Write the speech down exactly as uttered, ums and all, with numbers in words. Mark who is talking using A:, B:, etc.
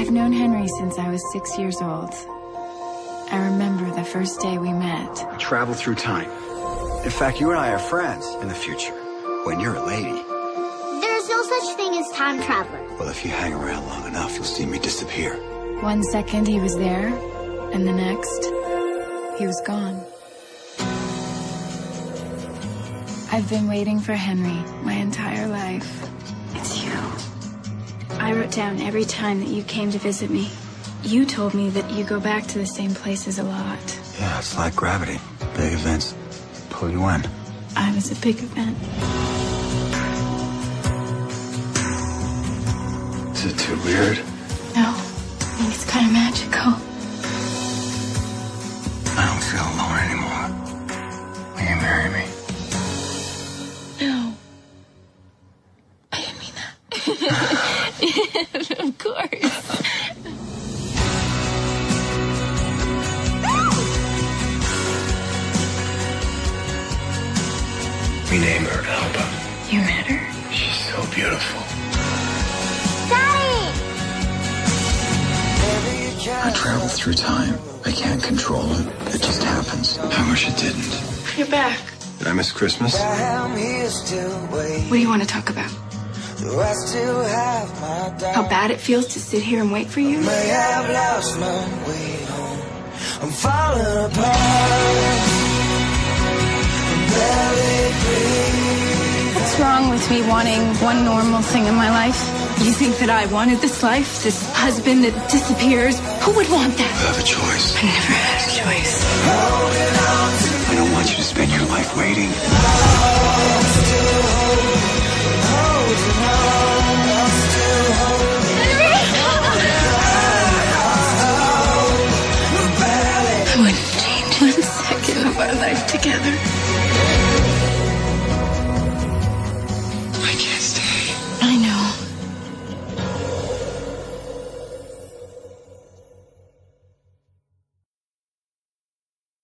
A: I've known Henry since I was six years old. I remember the first day we met.
B: We travel through time. In fact, you and I are friends in the future, when you're a lady.
C: There's no such thing as time travelers.
B: Well, if you hang around long enough, you'll see me disappear.
A: One second he was there, and the next, he was gone. I've been waiting for Henry my entire life. It's you. I wrote down every time that you came to visit me. You told me that you go back to the same places a lot.
B: Yeah, it's like gravity. Big events pull you in.
A: I was a big event.
B: Is it too weird?
A: No, I think it's kind of magical.
B: I don't feel alone anymore. Will you marry me?
A: No. I didn't mean that. Of course.
B: We named her Alba.
A: You met her?
B: She's so beautiful.
C: Daddy!
B: I travel through time. I can't control it. It just happens. I wish it didn't.
A: You're back.
B: Did I miss Christmas?
A: What do you want to talk about? How bad it feels to sit here and wait for you?
D: I'm falling apart.
A: What's wrong with me wanting one normal thing in my life? You think that I wanted this life? This husband that disappears? Who would want that?
B: You have a choice.
A: I never had a choice.
B: I don't want you to spend your life waiting.
A: I wouldn't change one second of our life together.